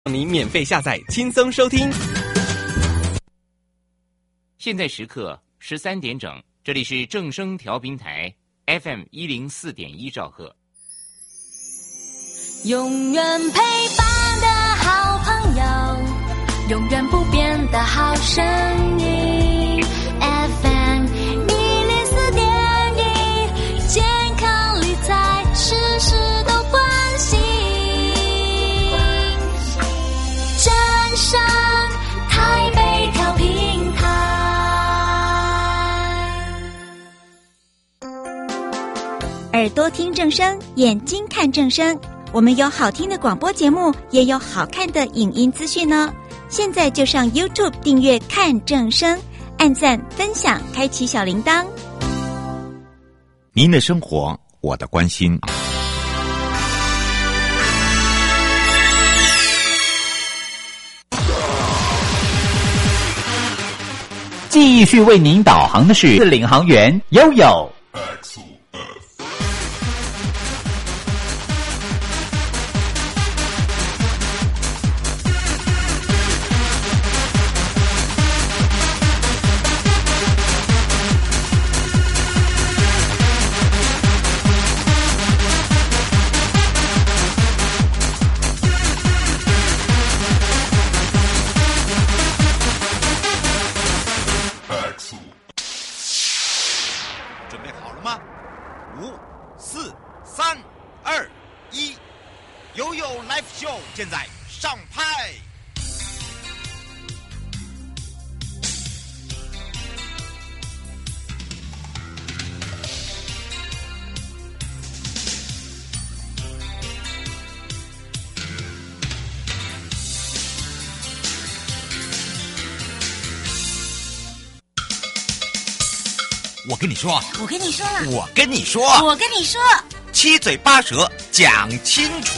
让你免费下载，轻松收听。 现在时刻13点整，这里是正声调频台 FM104.1兆赫。 永远陪伴的好朋友，永远不变的好声音 FM104.1，健康理财事事都关心，正声台北调频台。 耳朵听正声，眼睛看正声，我们有好听的广播节目，也有好看的影音资讯呢。现在就上 YouTube 订阅看正声，按赞分享，开启小铃铛。 您的生活，我的关心。 继续为您导航的是领航员悠悠。 现在上拍。我跟你说， 我跟你说了， 我跟你说， 我跟你说， 七嘴八舌讲清楚。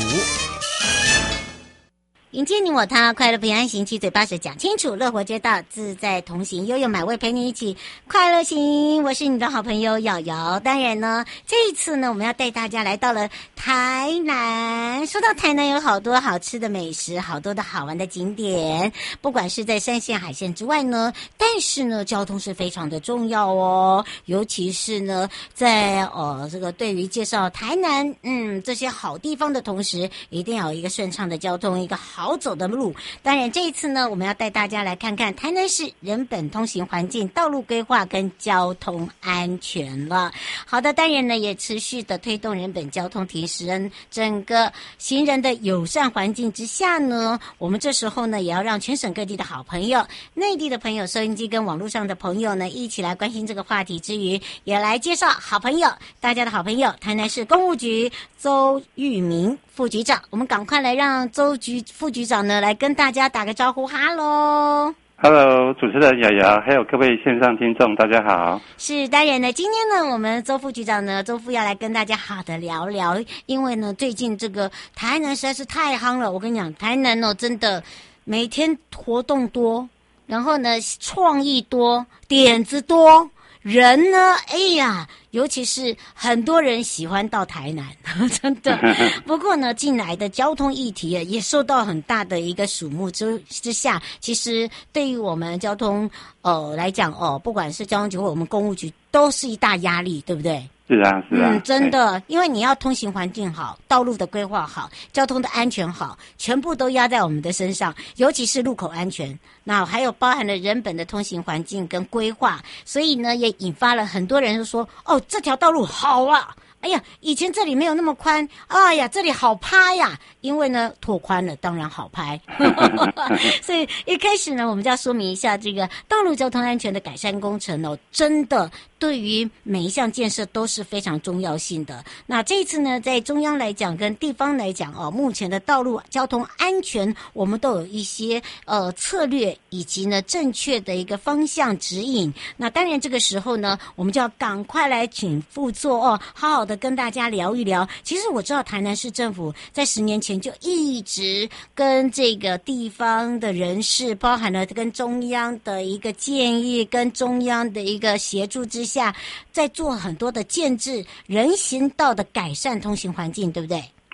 迎接你我他，快乐平安行，七嘴八舌讲清楚，乐活街道自在同行，悠悠买位陪你一起快乐行。我是你的好朋友瑶瑶。当然呢，这一次呢，我们要带大家来到了台南。说到台南，有好多好吃的美食，好多的好玩的景点，不管是在山线海线之外呢，但是呢，交通是非常的重要哦。尤其是呢，在这个对于介绍台南这些好地方的同时，一定要有一个顺畅的交通，一个好走的路。当然这一次呢，我们要带大家来看看台南市人本通行环境、道路规划跟交通安全了。好的，当然呢也持续的推动人本交通提升整个行人的友善环境之下呢，我们这时候呢也要让全省各地的好朋友、内地的朋友、收音机跟网络上的朋友呢一起来关心这个话题之余，也来介绍好朋友，大家的好朋友台南市公务局周玉明副局长。我们赶快来让周副局长呢来跟大家打个招呼。哈喽 Hello， 主持人瑶瑶，还有各位线上听众，大家好。 是，当然呢，今天呢，我们周副局长呢，周副要来跟大家好的聊聊，因为呢，最近这个台南实在是太夯了。我跟你讲，台南哦，真的每天活动多，然后呢，创意多，点子多。人呢，哎呀，尤其是很多人喜欢到台南，真的。不过呢，近来的交通议题也受到很大的一个瞩目之下，其实对于我们交通来讲不管是交通局或我们公务局，都是一大压力，对不对？ 是啊，是啊， 真的，因为你要通行环境好，道路的规划好，交通的安全好，全部都压在我们的身上，尤其是路口安全，那还有包含了人本的通行环境跟规划，所以呢，也引发了很多人就说，这条道路好啊。哎呀，以前这里没有那么宽，哎呀，这里好拍呀，因为呢拓宽了，当然好拍。所以一开始呢，我们就要说明一下这个道路交通安全的改善工程真的对于每一项建设都是非常重要性的。那这一次呢，在中央来讲跟地方来讲目前的道路交通安全，我们都有一些策略以及呢正确的一个方向指引。那当然这个时候呢，我们就要赶快来请副座好好的跟大家聊一聊。其实我知道台南市政府在10年前就一直跟这个地方的人士，包含了跟中央的一个建议跟中央的一个协助之下，在做很多的建制人行道的改善通行环境，对不对？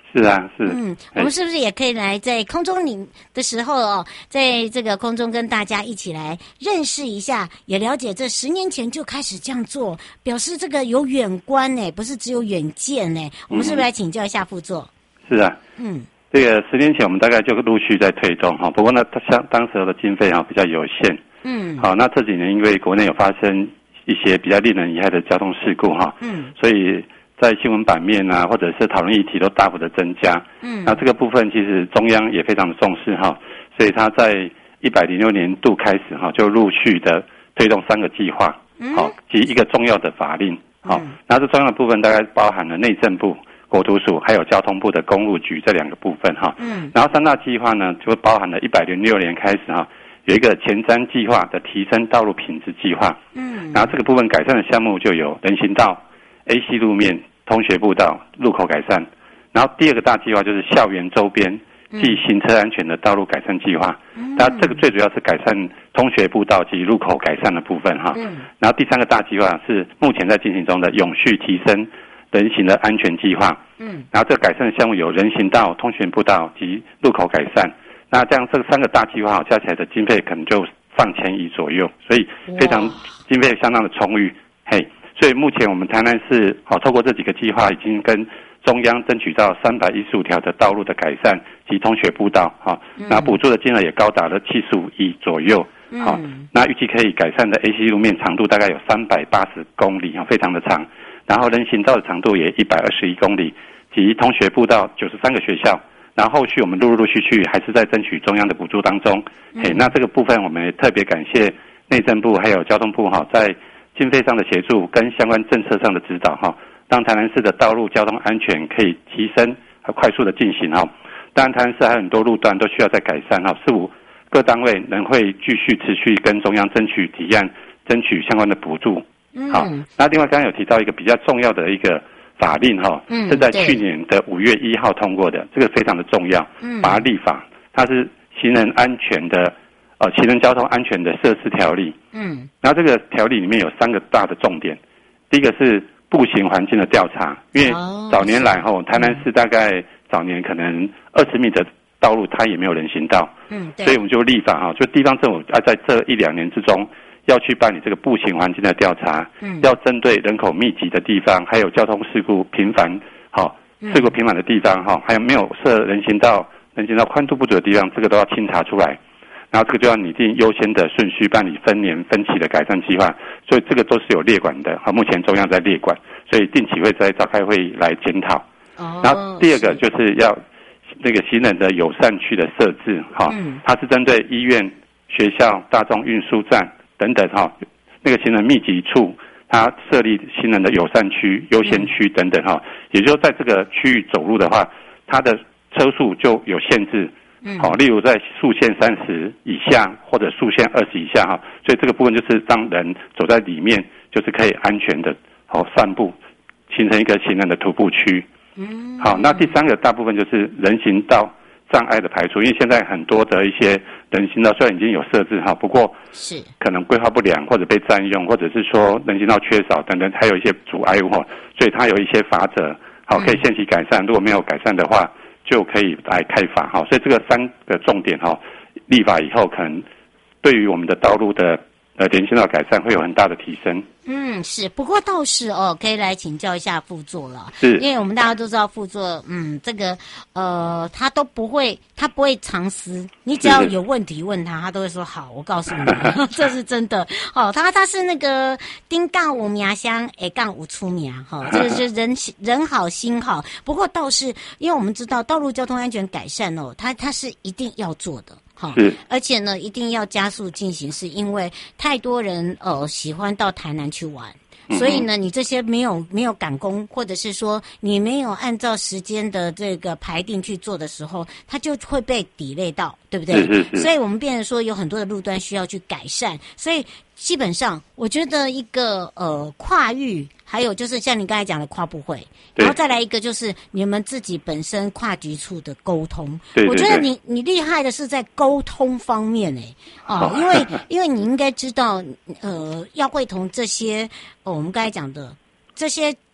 是啊，是。 我们是不是也可以来在空中里的时候哦，在这个空中跟大家一起来认识一下，也了解这10年前就开始这样做，表示这个有远观呢，不是只有远见呢。我们是不是来请教一下副座？ 是啊，这个10年前我们大概就陆续在推动哈，不过呢，像当时的经费比较有限，好，那这几年因为国内有发生一些比较令人遗憾的交通事故哈，所以在新闻版面啊，或者是讨论议题都大幅的增加，那这个部分其实中央也非常的重视哈，所以他在106年度开始哈，就陆续的推动3个计划，好，及一个重要的法令，好，那这重要的部分大概包含了内政部、国土署还有交通部的公路局这2个部分哈，然后3大计划呢就包含了106年开始哈，有一个前瞻计划的提升道路品质计划，然后这个部分改善的项目就有人行道、AC 路面、通学步道、路口改善，然后第2个大计划就是校园周边及行车安全的道路改善计划，那这个最主要是改善通学步道及路口改善的部分哈，然后第3个大计划是目前在进行中的永续提升人行的安全计划，然后这个改善的项目有人行道、通学步道及路口改善，那这样这3个大计划加起来的经费可能就上千亿左右，所以非常经费相当的充裕，所以目前我们台南市透过这几个计划已经跟中央争取到315条的道路的改善及通学步道，那补助的金额也高达了75亿左右，那预计可以改善的 AC 路面长度大概有380公里，非常的长，然后人行道的长度也121公里，及通学步道93个学校，然后后续我们陆续还是在争取中央的补助当中，那这个部分我们也特别感谢内政部还有交通部在经费上的协助跟相关政策上的指导让台南市的道路交通安全可以提升和快速的进行当然台南市还有很多路段都需要再改善似乎各单位仍会继续持续跟中央争取提案，争取相关的补助。好，那另外刚刚有提到一个比较重要的一个法令是在去年的5月1号通过的，这个非常的重要，把它立法，它是行人安全的行人交通安全的设施条例，然后这个条例里面有3个大的重点，第一个是步行环境的调查，因为早年来台南市大概早年可能20米的道路它也没有人行道，所以我们就立法就地方政府要在这1-2年之中要去办理这个步行环境的调查，要针对人口密集的地方，还有交通事故频繁事故频繁的地方还有没有设人行道宽度不足的地方，这个都要清查出来，然后这个就要拟定优先的顺序办理分年分期的改善计划，所以这个都是有列管的目前中央在列管，所以定期会在召开会议来检讨。然后第2个就是要那个行人的友善区的设置它是针对医院、学校、大众运输站等等那个行人密集处，它设立行人的友善区、优先区等等也就是在这个区域走路的话，它的车速就有限制，例如在速限30以下或者速限20以下所以这个部分就是让人走在里面就是可以安全的散步，形成一个行人的徒步区。好，那第3个大部分就是人行道障碍的排除，因为现在很多的一些人行道虽然已经有设置不过是可能规划不良或者被占用，或者是说人行道缺少等等，还有一些阻碍物所以它有一些法则可以限期改善，如果没有改善的话就可以来开罚所以这个3个重点立法以后可能对于我们的道路的人行道改善会有很大的提升。 是，不过倒是可以来请教一下副座了， 是， 因为我们大家都知道副座，这个他不会藏私，你只要有问题问他都会说好，我告诉你，这是真的。他是那个丁杠五苗乡，A杠五出苗，这个是人好心好。不过倒是，因为我们知道道路交通安全改善它是一定要做的。而且呢，一定要加速进行，是因为太多人喜欢到台南去玩，所以呢，你这些没有赶工，或者是说你没有按照时间的这个排定去做的时候，它就会被delay到，对不对？所以我们变成说有很多的路段需要去改善，所以基本上我觉得一个跨域。还有就是像你刚才讲的跨部会，然后再来一个就是你们自己本身跨局处的沟通。我觉得你厉害的是在沟通方面因为你应该知道要会同这些我们刚才讲的这些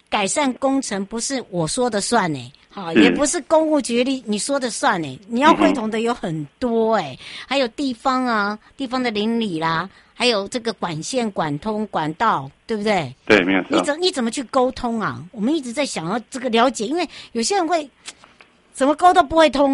改善工程不是我说的算呢，也不是公务局你说的算呢，你要会同的有很多还有地方的邻里啦，还有这个管线、管通、管道，对不对？ 对，没有错。 你怎么去沟通啊？我们一直在想要这个了解，因为有些人会怎么沟都不会通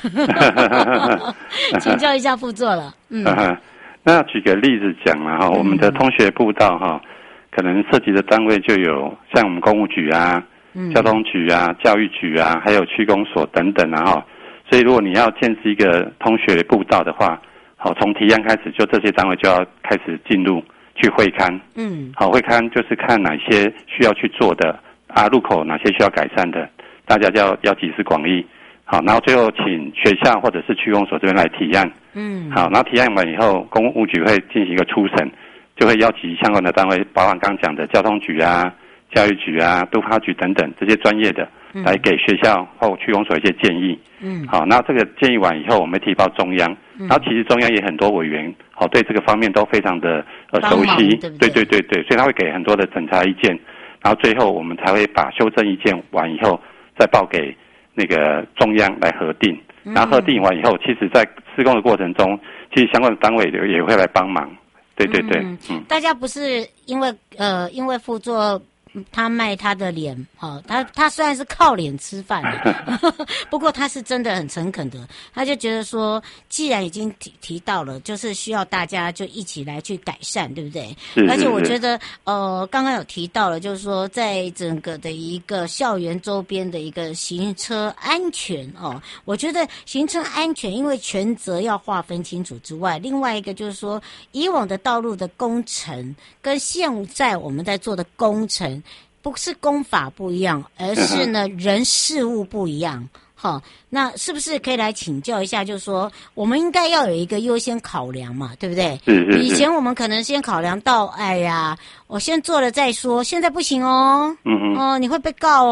请教一下副座了。 那举个例子讲了我们的通学步道可能涉及的单位就有像我们公务局啊、交通局啊、教育局啊，还有区公所等等所以如果你要建设一个通学步道的话，从提案开始，就这些单位就要开始进入去会勘。会勘就是看哪些需要去做的路口哪些需要改善的，大家就要集思广益。好，然后最后请学校或者是区公所这边来提案。好，然后提案完以后，公务局会进行一个初审，就会邀集相关的单位，包含刚讲的交通局啊、教育局啊、都发局等等这些专业的，来给学校或区公所一些建议。好，那这个建议完以后，我们提报中央，然后其实中央也很多委员，对这个方面都非常的熟悉，对，所以他会给很多的审查意见，然后最后我们才会把修正意见完以后，再报给那个中央来核定，然后核定完以后，其实在施工的过程中，其实相关的单位也会来帮忙，对， 大家不是因为副座他卖他的脸，他虽然是靠脸吃饭不过他是真的很诚恳的，他就觉得说，既然已经提到了，就是需要大家就一起来去改善，对不对？而且我觉得，刚刚有提到了，就是说，在整个的一个校园周边的一个行车安全我觉得行车安全，因为权责要划分清楚之外，另外一个就是说，以往的道路的工程跟现在我们在做的工程。不是工法不一样，而是呢人事物不一样。那是不是可以来请教一下，就是说我们应该要有一个优先考量嘛，对不对？以前我们可能先考量到，哎呀，我先做了再说，现在不行你会被告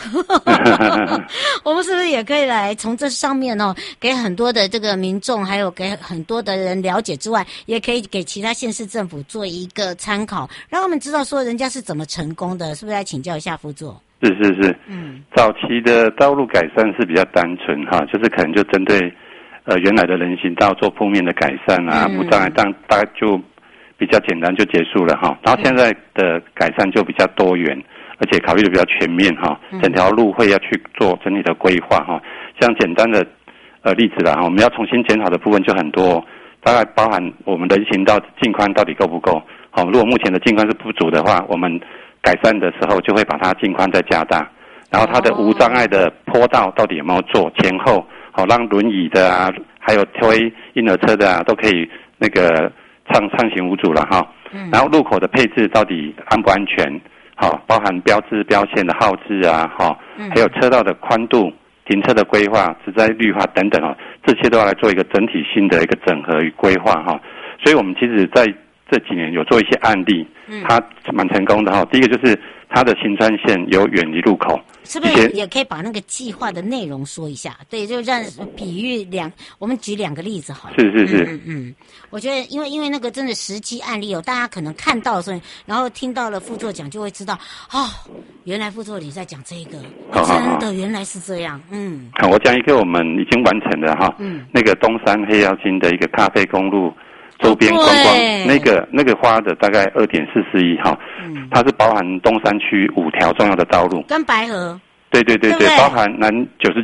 我们是不是也可以来从这上面给很多的这个民众，还有给很多的人了解之外，也可以给其他县市政府做一个参考，让他们知道说人家是怎么成功的，是不是来请教一下副座？ 是，早期的道路改善是比较单纯就是可能就针对原来的人行道做铺面的改善无障碍大概就比较简单就结束了然后现在的改善就比较多元，而且考虑的比较全面整条路会要去做整体的规划像简单的例子我们要重新检讨的部分就很多，大概包含我们人行道净宽到底够不够如果目前的净宽是不足的话，我们改善的时候就会把它净宽再加大，然后它的无障碍的坡道到底有没有做前后让轮椅的还有推婴儿车的都可以那个畅行无阻了然后路口的配置到底安不安全包含标志标线的号志还有车道的宽度、停车的规划、植栽绿化等等这些都要来做一个整体性的一个整合与规划所以我们其实在这几年有做一些案例，它蛮成功的第一个就是它的行穿线有远离路口， 是不是也可以把那个计划的内容说一下？对，就让比喻我们举2个例子好了。 是。 我觉得因为那个真的实际案例大家可能看到的时候，然后听到了副座讲，就会知道原来副座你在讲这个，真的原来是这样。 我讲一个我们已经完成的那个东山黑妖精的一个咖啡公路。周边观光那个花的大概2.44亿它是包含东山区5条重要的道路，跟白河对，包含南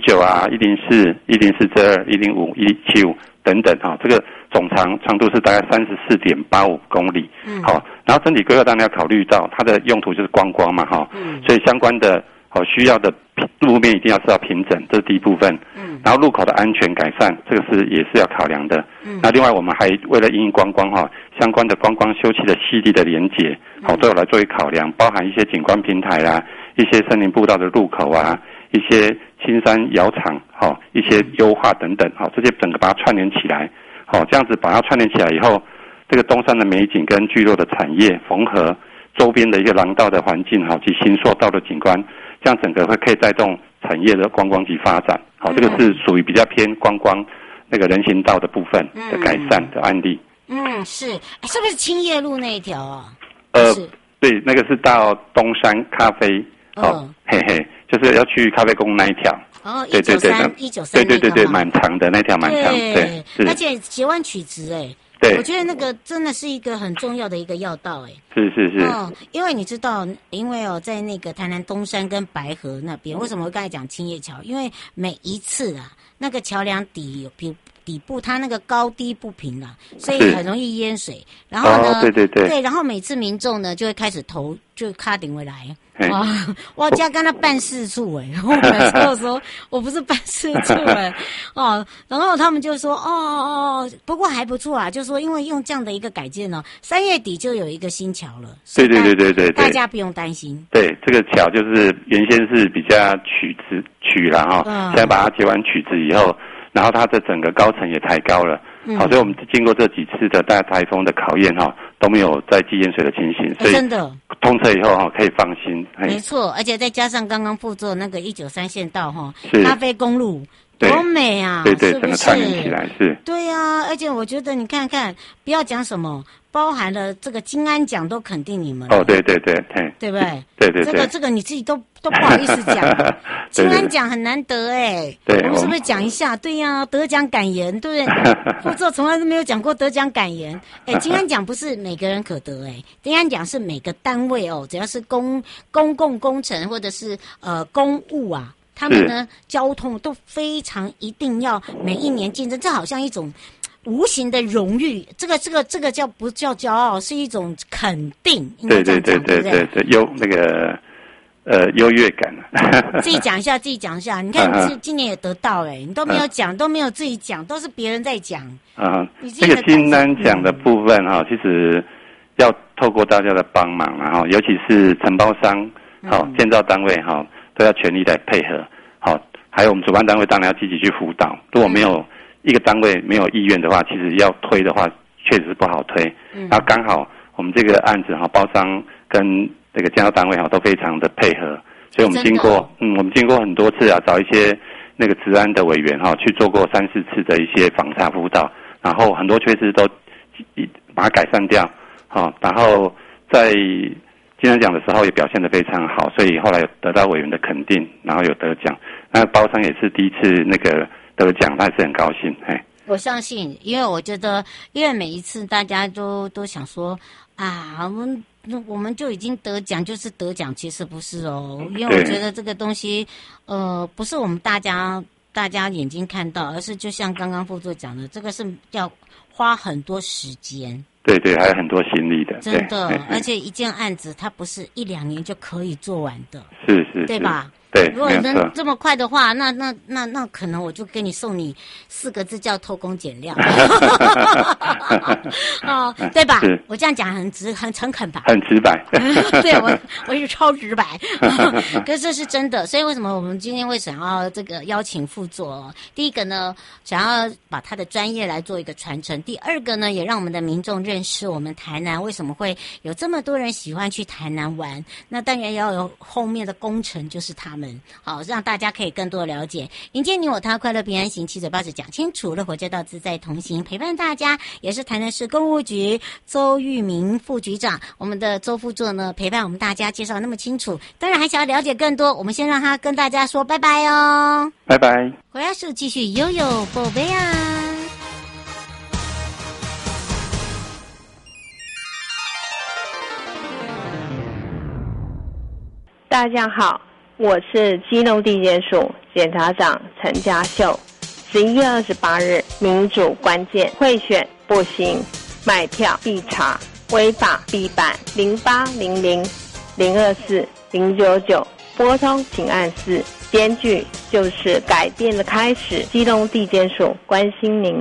99104、104-2、105、175等等这个总长度是大概34.85公里。然后整体规划当然要考虑到它的用途就是观光嘛所以相关的需要的路面一定是要平整，这是第一部分。然后路口的安全改善，这个也是要考量的。那另外我们还为了因应观光相关的观光休憩的系地的连结都有来作为考量，包含一些景观平台一些森林步道的入口一些青山窑厂一些优化等等这些整个把它串联起来这样子把它串联起来以后，这个东山的美景跟聚落的产业缝合周边的一个廊道的环境及新塑道的景观，这样整个可以带动产业的观光及发展这个是属于比较偏观光那个人行道的部分的改善的案例。 是不是青叶路那一条对，那个是到东山咖啡嘿嘿，就是要去咖啡宫那一条。 哦 ，193，对，蛮长的那条，蛮长，对， 而且截弯曲直， 对， 我觉得那个真的是一个很重要的一个要道， 是， 因为你知道，因为在那个台南东山跟白河那边，为什么我刚才讲青叶桥？因为每一次啊，那个桥梁底部它那个高低不平啦，所以很容易淹水。然后呢，对，然后每次民众呢就会开始就卡顶回来。我家跟他办事处我本来说我不是办事处然后他们就说不过还不错啊，就说因为用这样的一个改建呢，3月底就有一个新桥了，对，大家不用担心。 对，这个桥就是原先是比较曲了现在把它截弯曲直以后，然后它的整个高层也抬高了。好，所以我们经过这几次的大台风的考验都没有再积淹水的情形，所以真的通车以后可以放心。 没错，而且再加上刚刚副座那个193县道咖啡公路多美啊！ 对，整个串联起来是。 对啊，而且我觉得你看看，不要讲什么，包含了这个金安奖都肯定你们。 对，对不对？ 对， 这个你自己都不好意思讲，金安奖很难得对， 我们是不是讲一下？对呀，得奖感言，对不对？副座从来都没有讲过得奖感言。金安奖不是每个人可得金安奖是每个单位只要是公共工程或者是公务啊。他们呢，交通都非常一定要每一年竞争，这好像一种无形的荣誉。这个叫不叫骄傲，是一种肯定。 对，优越感。 自己讲一下。你看你今年也得到你都没有讲，都没有自己讲，都是别人在讲。 这个金安奖的部分其实要透过大家的帮忙尤其是承包商建造单位都要全力来配合，还有我们主办单位当然要积极去辅导。如果没有一个单位没有意愿的话，其实要推的话确实不好推。然后刚好我们这个案子包商跟这个建造单位都非常的配合，所以我们经过很多次找一些那个治安的委员去做过3-4次的一些访查辅导，然后很多缺失都把它改善掉，然后在金安奖的时候也表现得非常好，所以后来有得到委员的肯定，然后有得奖。那包商也是第一次那个得奖，他也是很高兴。 我相信，因为我觉得，因为每一次大家都想说我们就已经得奖，就是得奖，其实不是因为我觉得这个东西不是我们大家眼睛看到，而是就像刚刚副座讲的，这个是要花很多时间。 对，还有很多心力的， 真的，而且一件案子它不是1-2年就可以做完的， 是， 对吧？ 对， 如果能这么快的话，那可能我就给你送你4个字叫偷工减料，对吧？我这样讲很诚恳吧？ 很直白， 对我是超直白，可是这是真的。所以为什么我们今天会想要这个邀请副座？第一个呢，想要把他的专业来做一个传承；第二个呢，也让我们的民众认识我们台南为什么会有这么多人喜欢去台南玩。那当然要有后面的工程，就是他们。好，让大家可以更多了解。迎接你我他，快乐平安行，七嘴八舌讲清楚，乐活街道自在同行，陪伴大家也是台南市公务局周玉明副局长，我们的周副座呢陪伴我们大家介绍那么清楚，当然还想要了解更多，我们先让他跟大家说拜拜哦， 拜拜。 回来是继续悠悠宝贝啊。 大家好，我是基隆地检署检察长陈家秀。11月28日，民主关键贿选不行，买票必查，违法必办。0800-024-099拨通请按4，检举就是改变的开始。基隆地检署关心您。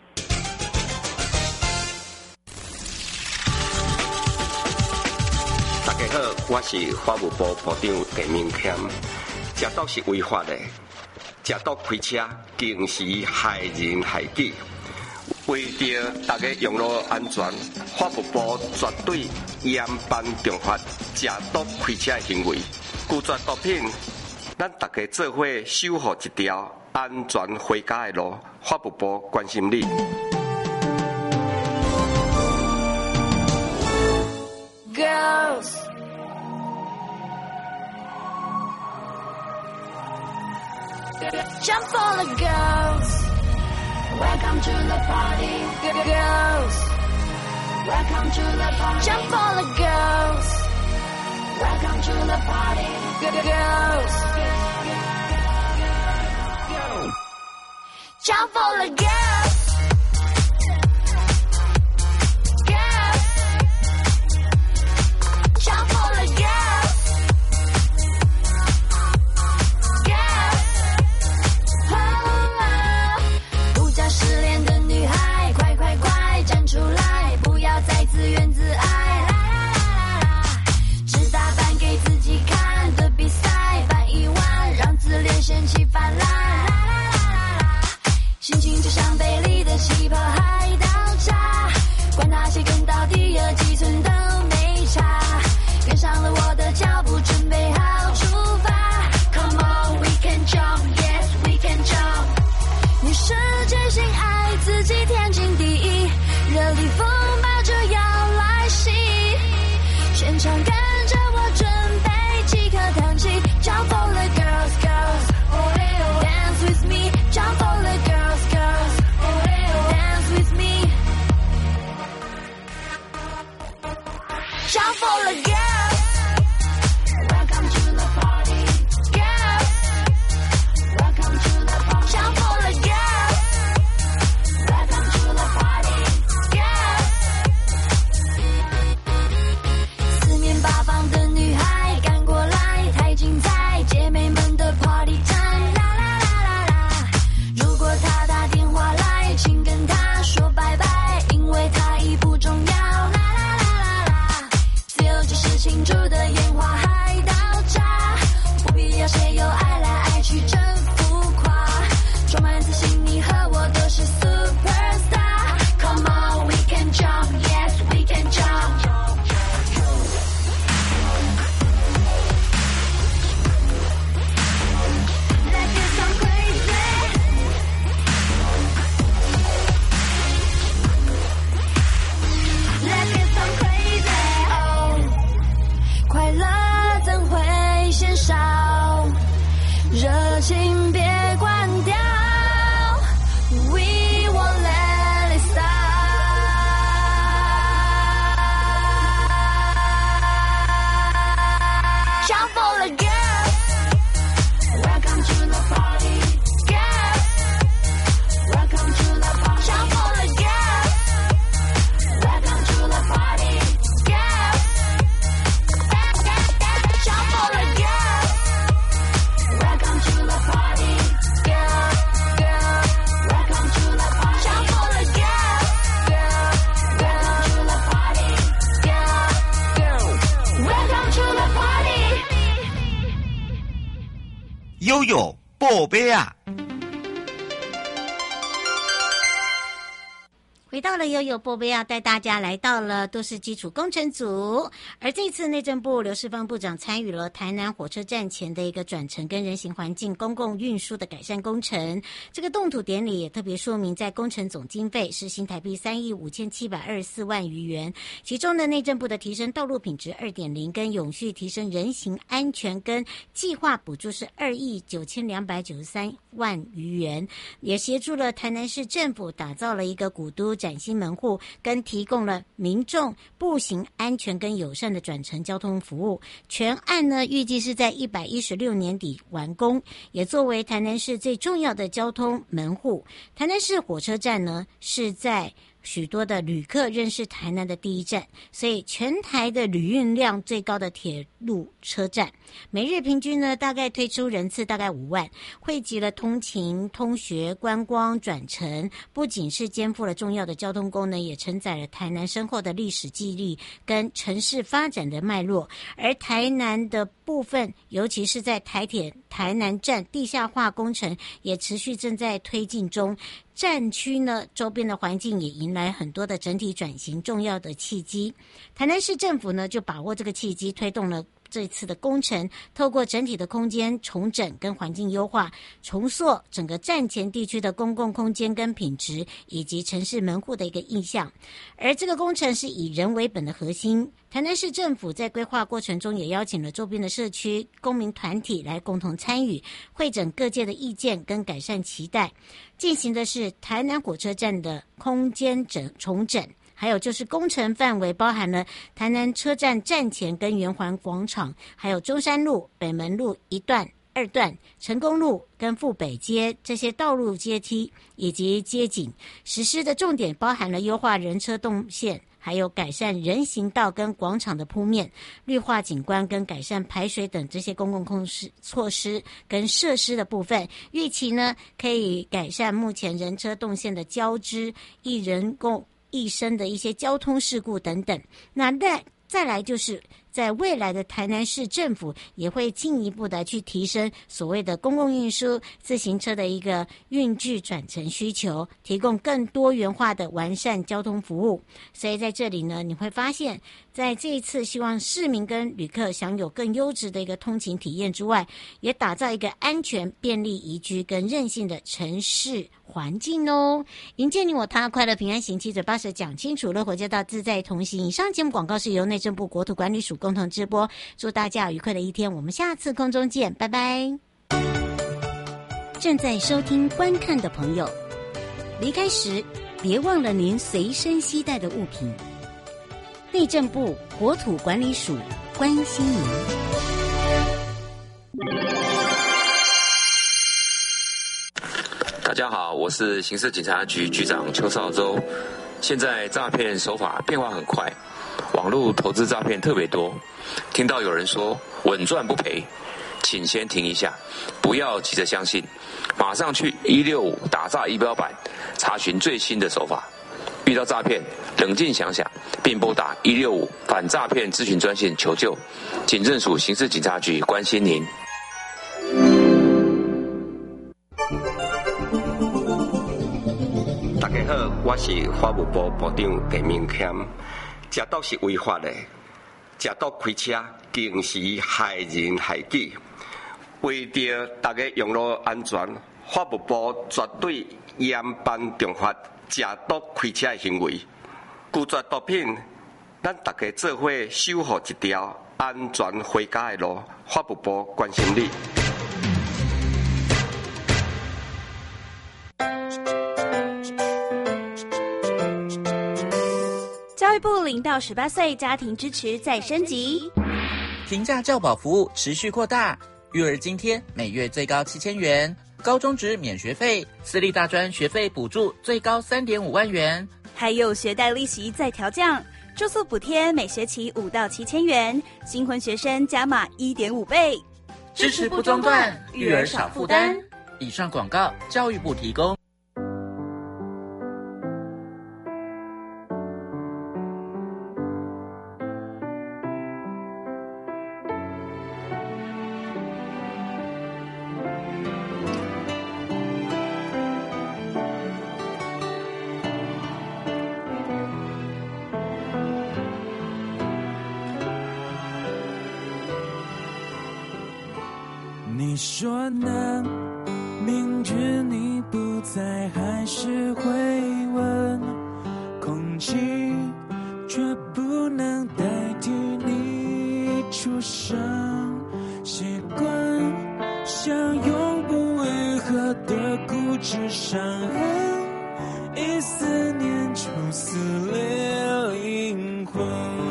大家好，我是法务部部长陈明谦。食毒是违法的，食毒开车更是害人害己。为着大家用路安全，法务部绝对严办重罚食毒开车的行为。拒绝毒品，咱大家做伙守护一条安全回家的路。法务部关心你。 Girls Jump for the girls. Welcome to the party, girls. Welcome to the party. Jump for the girls. Welcome to the party, girls. Jump for the girls. Girls. Jump for the girls. Girls.不假失恋的女孩，快快快站出来，不要再自怨自艾。只打扮给自己看的比赛，办一晚让自恋嫌弃泛滥。心情就像杯里的气泡海盗茶，管他谁跟到第二几寸都没差，跟上了我的脚步，准备好出发。Come on, we can jump, yes, we can jump。女士决心爱自己，天经地义，热力风暴就要来袭，全场跟着我准备即刻弹起 Jump for the girls, girls, dance with me. Jump for the girls, girls, dance with me. Jump for the girls. Welcome to the party, girls. Welcome to the party. Jump for the girls. Welcome to the party, girls. 四面八方的女孩赶过来，太精彩，姐妹们的 party time， 啦啦啦啦啦。如果她打电话来，请跟她说拜拜，因为她已不重要，啦啦啦啦啦。自由就是庆祝的烟花海盗茶，不必要谁又爱来爱去真浮夸，充满自信，你和我都是 superstar。 Come on, we can jump, yes, we can jump. Let's get some crazy. Let's get some crazy. Oh, 快乐怎会嫌少？热情别关掉。We won't let it stop. Jump for the girls. Welcome to the party, girls. Welcome to the party. Jump for the girls. Welcome to the party, girls. Jump for the girls. Welcome to the party, girls. Welcome to the party. Jump for the girls. Welcome to the party, girls. Welcome to the party. 悠悠宝贝啊！ 回到了悠悠波贝亚，带大家来到了都市基础工程组。而这次内政部刘世芳部长参与了台南火车站前的一个转乘跟人行环境公共运输的改善工程。这个动土典礼也特别说明，在工程总经费是新台币3亿5724万余元，其中的内政部的提升道路品质 2.0 跟永续提升人行安全跟计划补助是2亿9293万余元，也协助了台南市政府打造了一个古都崭新门户，跟提供了民众步行安全跟友善的转乘交通服务。全案呢预计是在116年底完工，也作为台南市最重要的交通门户。台南市火车站呢是在许多的旅客认识台南的第一站，所以全台的旅运量最高的铁路车站，每日平均呢大概推出人次大概5万，汇集了通勤、通学、观光、转乘，不仅是肩负了重要的交通功能，也承载了台南深厚的历史记忆跟城市发展的脉络。而台南的部分，尤其是在台铁台南站地下化工程也持续正在推进中，站区呢周边的环境也迎来很多的整体转型重要的契机。台南市政府呢就把握这个契机，推动了这次的工程透过整体的空间重整跟环境优化，重塑整个站前地区的公共空间跟品质，以及城市门户的一个印象。而这个工程是以人为本的核心，台南市政府在规划过程中也邀请了周边的社区公民团体来共同参与，汇整各界的意见跟改善期待，进行的是台南火车站的空间重整。还有就是工程范围包含了台南车站站前跟圆环广场，还有中山路、北门路一段、二段、成功路跟富北街这些道路阶梯以及街景。实施的重点包含了优化人车动线，还有改善人行道跟广场的铺面、绿化景观跟改善排水等这些公共措施跟设施的部分。预期呢，可以改善目前人车动线的交织、一人共一生的一些交通事故等等。那再来就是在未来的台南市政府也会进一步的去提升所谓的公共运输自行车的一个运具转乘需求，提供更多元化的完善交通服务。所以在这里呢，你会发现在这一次希望市民跟旅客享有更优质的一个通勤体验之外，也打造一个安全便利宜居跟韧性的城市环境哦。迎接你我他，快乐平安行，七嘴八舌讲清楚，乐活街道自在同行。以上节目广告是由内政部国土管理署共同直播，祝大家有愉快的一天，我们下次空中见，拜拜。正在收听观看的朋友，离开时别忘了您随身携带的物品。内政部国土管理署关心您。 大家好，我是刑事警察局局长邱少洲。现在诈骗手法变化很快，网络投资诈骗特别多，听到有人说稳赚不赔，请先停一下，不要急着相信，马上去165打诈仪表板查询最新的手法。遇到诈骗，冷静想想，并拨打165反诈骗咨询专线求救。警政署刑事警察局关心您。 大家好，我是法务部部长陈明谦。食毒是违法的，食毒开车更是害人害己。为着大家用路安全，法务部绝对严办重罚食毒开车的行为。拒绝毒品，咱大家做伙守护一条安全回家的路。法务部关心你。 教育部0到18岁家庭支持再升级， 平价教保服务持续扩大，育儿津贴每月最高7000元，高中职免学费，私立大专学费补助最高3.5万元， 还有学贷利息再调降，住宿补贴每学期5到7000元，新婚学生加码1.5倍， 支持不中断，育儿少负担。以上广告，教育部提供。 你说呢？明知你不在，还是会问。空气却不能代替你出声。习惯像永不愈合的固执伤痕，一思念就撕裂灵魂。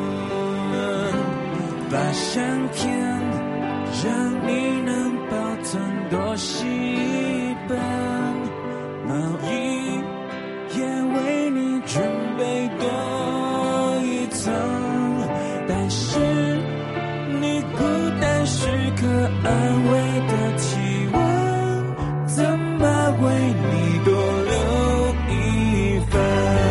把相片让你能保存多细本，毛衣也为你准备多一层，但是你孤单时刻安慰的体温，怎么为你多留一份？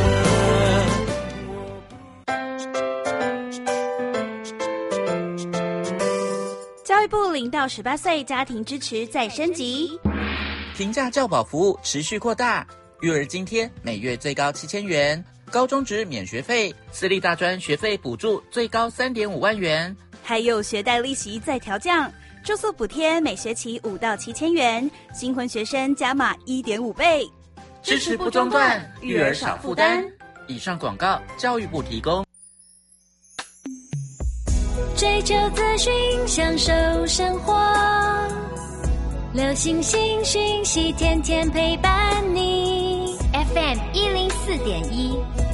教育部0到18岁家庭支持再升级， 平价教保服务持续扩大，育儿津贴每月最高7000元，高中职免学费，私立大专学费补助最高3.5万元， 还有学贷利息再调降，住宿补贴每学期5到7千元，新婚学生加码1.5倍， 支持不中断，育儿少负担。以上广告，教育部提供。 追求资讯，享受生活，流行新讯息，天天陪伴你。FM 104.1